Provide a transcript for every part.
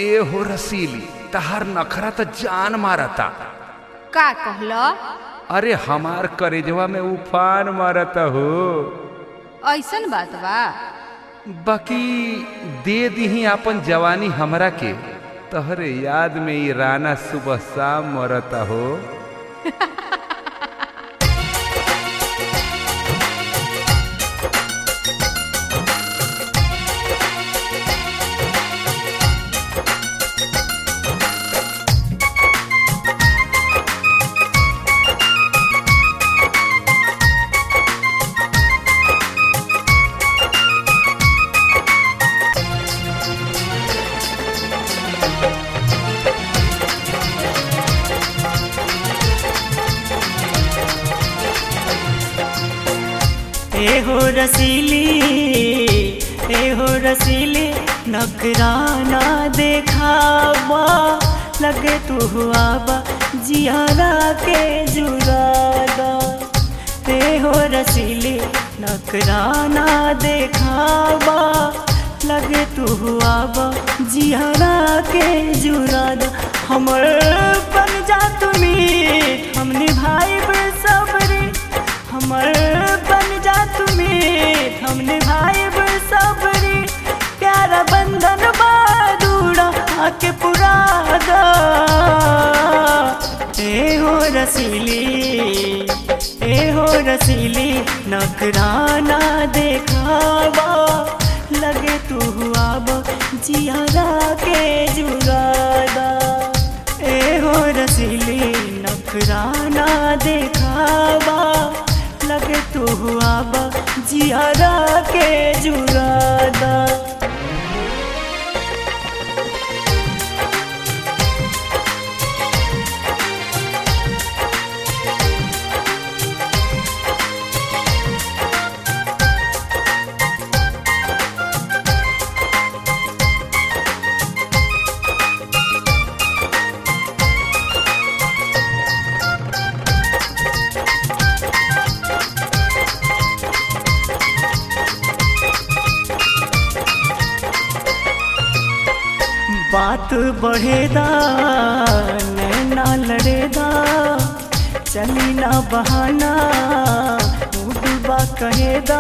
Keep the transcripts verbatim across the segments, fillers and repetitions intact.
ए हो रसीली तहार नखरा तो जान मारता। का कहलो? अरे हमार करेजवा में उफान मारता हो। ऐसन बात बा? बाकी दे दीही अपन जवानी हमरा के, तहरे याद में ये राना सुबह शाम मरता हो। ए हो रसीली, ए हो रसीली नखराना देखावा, लगे तू हुआ बा जियारा के जुरादा। ए हो रसीली नखराना देखावा, लगे तू हुआ बा जियारा के जुरादा। हमर बन जा तुमी हम निभाई सबरी, हमर बन जा तुमी हम निभाई सबरी। प्यारा बंधन बारूड़ा आके पुरादा। ए हो रसीली, ए हो रसीली नखराना देखावा, लगे तू हुआ बा जियारा के जुरादा। ए हो रसीली नखराना देखावा, लगे तू हुआ बा जियारा के जुरादा। बात बढ़ेदा नैना लड़ेदा, चली ना बहाना उड़बा कहेदा।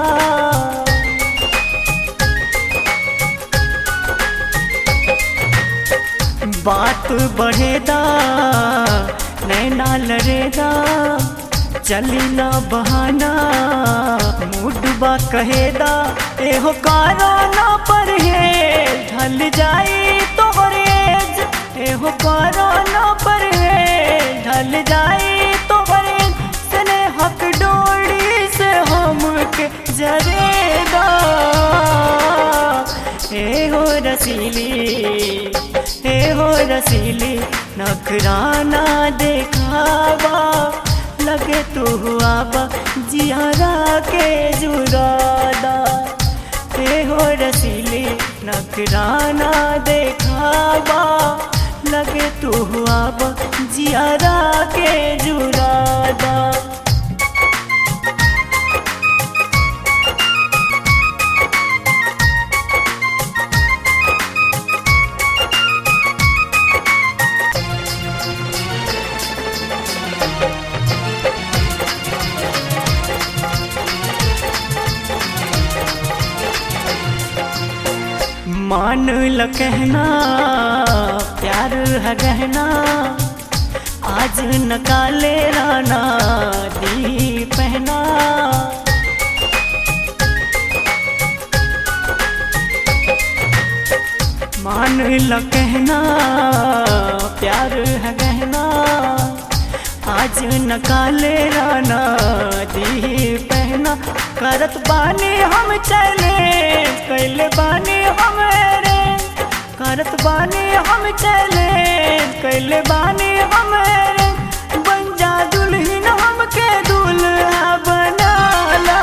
बात बढ़ेदा नैना लड़ेदा, चली ना बहाना मुडबा कहेदा। एहो कारोना पर है ढल जाई तोहरेज, एहो कारोना पर है ढल जाई तोहरेज। सने हक डोरी से हमके जरेदा। ए हो रसीली, ए हो रसीली नखराना देखावा, लगे तू हुआ बा जियारा के जुरादा। ए हो रसीली नखराना देखावा, लगे तू हुआ बा जियारा के जुरादा। मान ल कहना प्यार है गहना, आज न काले राना दी पहना। मान ल कहना प्यार है गहना, आज न काले राना दी पहना। करत बानी हम चले कैले बानी हम रे, करत बानी हम चले कैले बानी हम रे। बन जा दुल्हन हमके दूल्हा बनाला।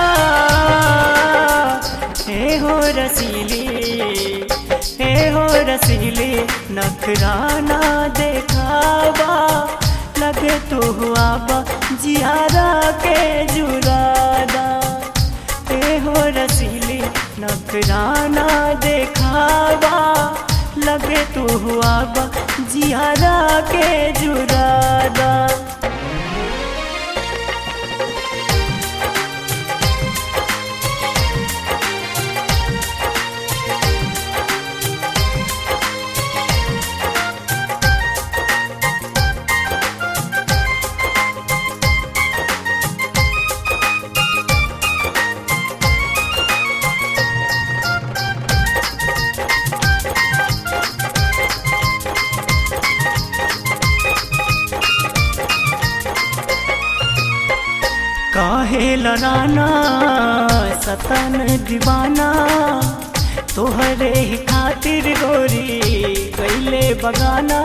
ए हो रसीली, ए हो रसीली नखराना देखावा, लगे तू हुआ बा जियारा के जुरादा। ए हो रसीली नखराना देखावा, लगे तू हुआ बा जियारा के जुरादा। काहे लड़ाना सतन दीवाना तोहरे ही खातिर गोरी गईले बगाना।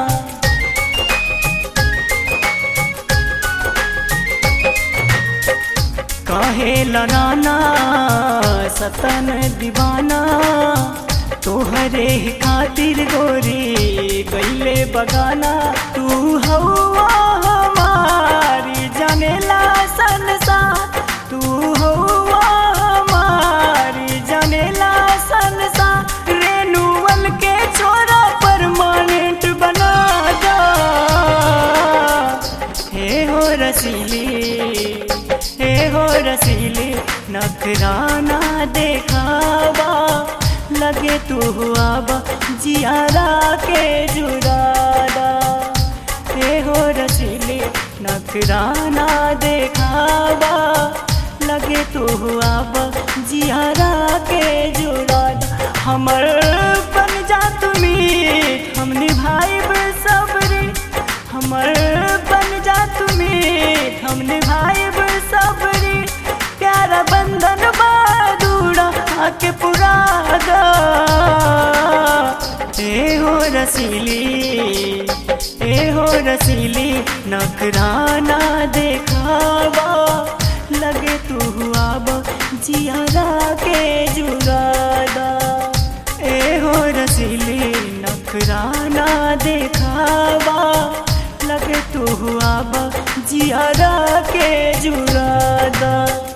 काहे लड़ाना सतन दीवाना तोहरे ही खातिर गोरी गईले बगाना। तू हवा हमारी जानेला संसार, तू हवा हमारी जानेला संसार। रेनुअल के छोरा परमानेंट बना दो। हे हो रसीली, हे हो रसीली नखराना देखावा लगे तू हुआ बा जियारा के जुरादा। हे हो रसीली नखराना देखावा लगे तू हुआ बा जियारा के जुरादा। हमर बन जा तुमी हम निभाइब सबरी, हमर बन जा तुमी हम निभाइब सबरी। प्यारा बंधन बादूड़ा आके पुरादा। ए हो रसीली, ए हो रसीली नखराना देखावा लगे तू हुआ बा जियारा के जुरादा। ए हो रसीली नखराना देखावा लगे तू हुआ बा जियारा के जुरादा।